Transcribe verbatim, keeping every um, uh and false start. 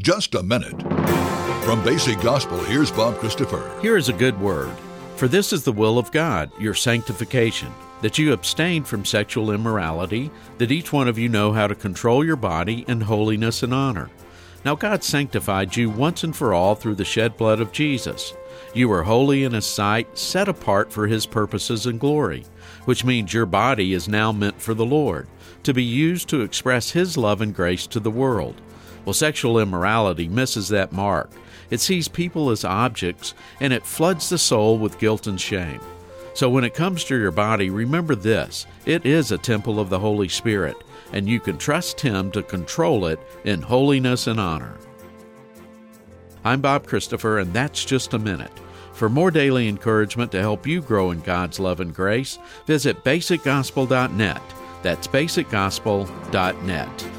just a minute. From Basic Gospel, here's Bob Christopher. Here is a good word. For this is the will of God, your sanctification, that you abstain from sexual immorality, that each one of you know how to control your body in holiness and honor. Now God sanctified you once and for all through the shed blood of Jesus. You are holy in His sight, set apart for His purposes and glory, which means your body is now meant for the Lord, to be used to express His love and grace to the world. Well, sexual immorality misses that mark. It sees people as objects, and it floods the soul with guilt and shame. So when it comes to your body, remember this: it is a temple of the Holy Spirit, and you can trust Him to control it in holiness and honor. I'm Bob Christopher, and that's just a minute. For more daily encouragement to help you grow in God's love and grace, visit basic gospel dot net. That's basic gospel dot net.